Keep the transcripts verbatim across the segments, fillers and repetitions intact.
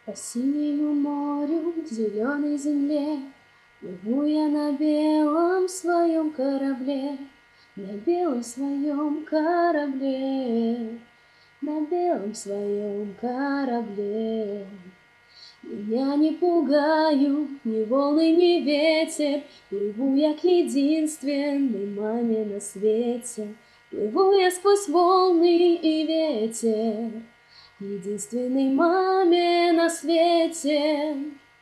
По синему морю, к зеленой земле, плыву я на белом своем корабле, на белом своем корабле, на белом своем корабле. Меня не пугают ни волны, ни ветер, плыву я к единственной маме на свете. Плыву я сквозь волны и ветер, единственной маме на свете.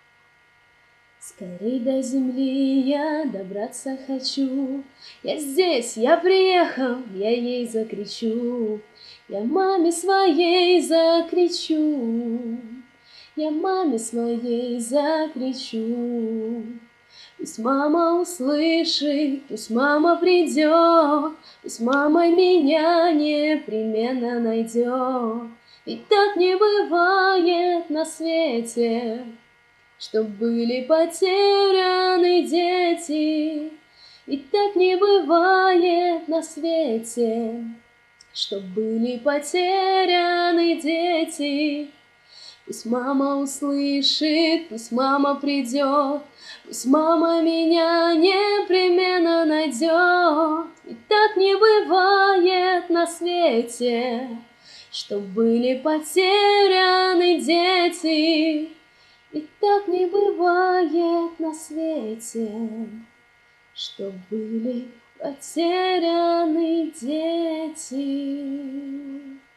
Скорей до земли я добраться хочу. Я здесь, я приехал, я ей закричу. Я маме своей закричу. Я маме своей закричу. Пусть мама услышит, пусть мама придет, пусть мама меня непременно найдет. Ведь так не бывает на свете, чтоб были потеряны дети. Ведь так не бывает на свете, чтоб были потеряны дети. Пусть мама услышит, пусть мама придет, пусть мама меня непременно найдет. Ведь так не бывает на свете, чтоб были потеряны дети. Ведь так не бывает на свете, чтоб были потеряны дети.